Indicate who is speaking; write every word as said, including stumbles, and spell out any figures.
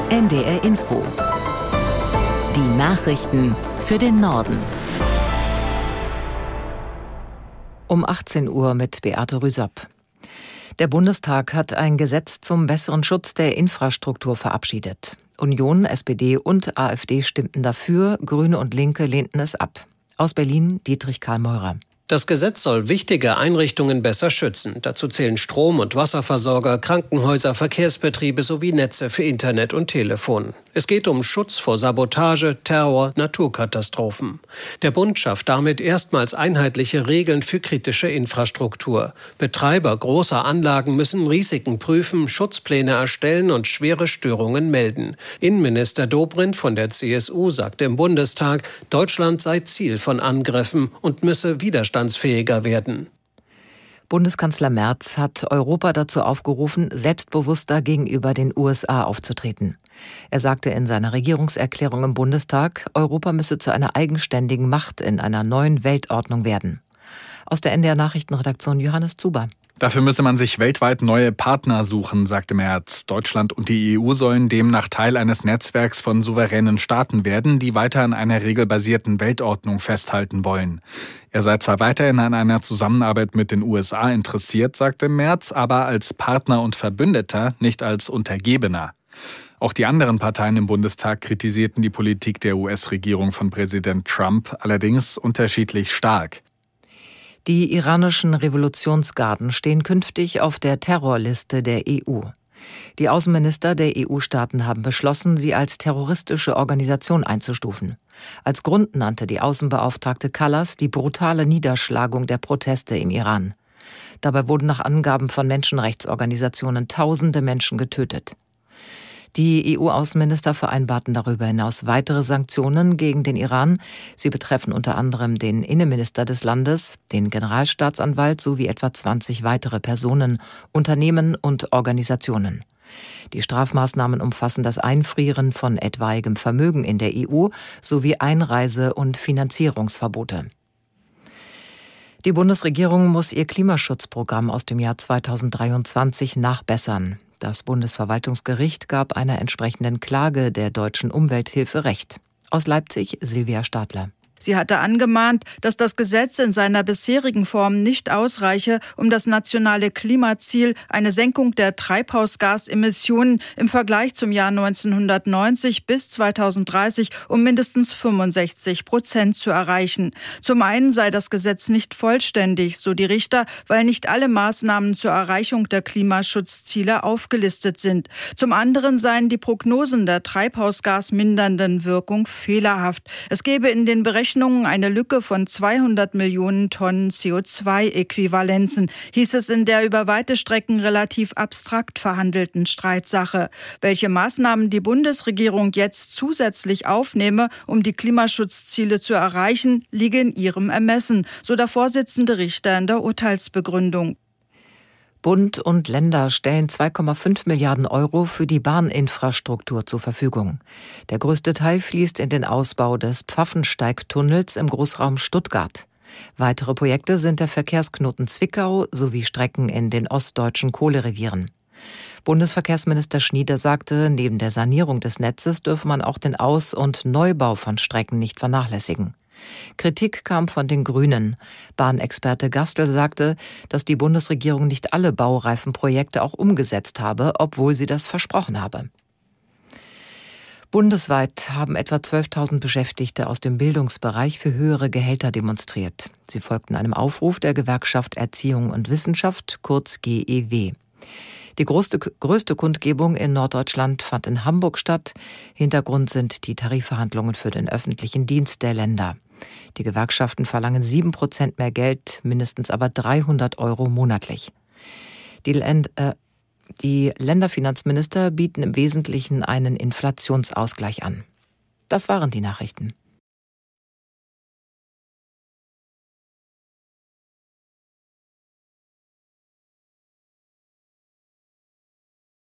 Speaker 1: N D R Info. Die Nachrichten für den Norden. Um achtzehn Uhr mit Beate Rüsop. Der Bundestag hat ein Gesetz zum besseren Schutz der Infrastruktur verabschiedet. Union, S P D und AfD stimmten dafür, Grüne und Linke lehnten es ab. Aus Berlin Dietrich Karl Meurer.
Speaker 2: Das Gesetz soll wichtige Einrichtungen besser schützen. Dazu zählen Strom- und Wasserversorger, Krankenhäuser, Verkehrsbetriebe sowie Netze für Internet und Telefon. Es geht um Schutz vor Sabotage, Terror, Naturkatastrophen. Der Bund schafft damit erstmals einheitliche Regeln für kritische Infrastruktur. Betreiber großer Anlagen müssen Risiken prüfen, Schutzpläne erstellen und schwere Störungen melden. Innenminister Dobrindt von der C S U sagte im Bundestag, Deutschland sei Ziel von Angriffen und müsse Widerstand widerstandsfähiger werden.
Speaker 1: Bundeskanzler Merz hat Europa dazu aufgerufen, selbstbewusster gegenüber den U S A aufzutreten. Er sagte in seiner Regierungserklärung im Bundestag, Europa müsse zu einer eigenständigen Macht in einer neuen Weltordnung werden. Aus der N D R-Nachrichtenredaktion Johannes Zuber.
Speaker 3: Dafür müsse man sich weltweit neue Partner suchen, sagte Merz. Deutschland und die E U sollen demnach Teil eines Netzwerks von souveränen Staaten werden, die weiter an einer regelbasierten Weltordnung festhalten wollen. Er sei zwar weiterhin an einer Zusammenarbeit mit den U S A interessiert, sagte Merz, aber als Partner und Verbündeter, nicht als Untergebener. Auch die anderen Parteien im Bundestag kritisierten die Politik der U S-Regierung von Präsident Trump, allerdings unterschiedlich stark.
Speaker 1: Die iranischen Revolutionsgarden stehen künftig auf der Terrorliste der E U. Die Außenminister der E U-Staaten haben beschlossen, sie als terroristische Organisation einzustufen. Als Grund nannte die Außenbeauftragte Kallas die brutale Niederschlagung der Proteste im Iran. Dabei wurden nach Angaben von Menschenrechtsorganisationen tausende Menschen getötet. Die E U-Außenminister vereinbarten darüber hinaus weitere Sanktionen gegen den Iran. Sie betreffen unter anderem den Innenminister des Landes, den Generalstaatsanwalt sowie etwa zwanzig weitere Personen, Unternehmen und Organisationen. Die Strafmaßnahmen umfassen das Einfrieren von etwaigem Vermögen in der E U sowie Einreise- und Finanzierungsverbote. Die Bundesregierung muss ihr Klimaschutzprogramm aus dem Jahr zweitausenddreiundzwanzig nachbessern. Das Bundesverwaltungsgericht gab einer entsprechenden Klage der Deutschen Umwelthilfe Recht. Aus Leipzig Silvia Stadler.
Speaker 4: Sie hatte angemahnt, dass das Gesetz in seiner bisherigen Form nicht ausreiche, um das nationale Klimaziel, eine Senkung der Treibhausgasemissionen im Vergleich zum Jahr neunzehnhundertneunzig bis zweitausenddreißig um mindestens fünfundsechzig Prozent zu erreichen. Zum einen sei das Gesetz nicht vollständig, so die Richter, weil nicht alle Maßnahmen zur Erreichung der Klimaschutzziele aufgelistet sind. Zum anderen seien die Prognosen der treibhausgasmindernden Wirkung fehlerhaft. Es gebe in den Berechnungen eine Lücke von zweihundert Millionen Tonnen C O zwei Äquivalenzen, hieß es in der über weite Strecken relativ abstrakt verhandelten Streitsache. Welche Maßnahmen die Bundesregierung jetzt zusätzlich aufnehme, um die Klimaschutzziele zu erreichen, liege in ihrem Ermessen, so der Vorsitzende Richter in der Urteilsbegründung.
Speaker 1: Bund und Länder stellen zwei Komma fünf Milliarden Euro für die Bahninfrastruktur zur Verfügung. Der größte Teil fließt in den Ausbau des Pfaffensteigtunnels im Großraum Stuttgart. Weitere Projekte sind der Verkehrsknoten Zwickau sowie Strecken in den ostdeutschen Kohlerevieren. Bundesverkehrsminister Schnieder sagte, neben der Sanierung des Netzes dürfe man auch den Aus- und Neubau von Strecken nicht vernachlässigen. Kritik kam von den Grünen. Bahnexperte Gastel sagte, dass die Bundesregierung nicht alle baureifen Projekte auch umgesetzt habe, obwohl sie das versprochen habe. Bundesweit haben etwa zwölftausend Beschäftigte aus dem Bildungsbereich für höhere Gehälter demonstriert. Sie folgten einem Aufruf der Gewerkschaft Erziehung und Wissenschaft, kurz G E W. Die größte, größte Kundgebung in Norddeutschland fand in Hamburg statt. Hintergrund sind die Tarifverhandlungen für den öffentlichen Dienst der Länder. Die Gewerkschaften verlangen sieben Prozent mehr Geld, mindestens aber dreihundert Euro monatlich. Die, Länd- äh, die Länderfinanzminister bieten im Wesentlichen einen Inflationsausgleich an. Das waren die Nachrichten.